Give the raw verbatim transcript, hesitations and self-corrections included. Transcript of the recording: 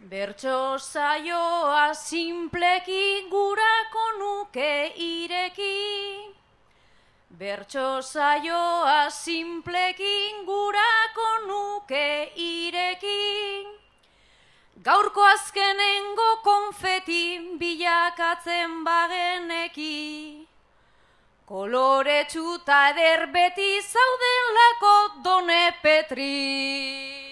Bertso saioa sinpleki gurako nuke ireki. Bertso saioa sinpleki gurako nuke ireki. Gaurko azkenengo konfeti bilakatzen bageneki. Koloretsu ta eder beti zaudelako Done Petri.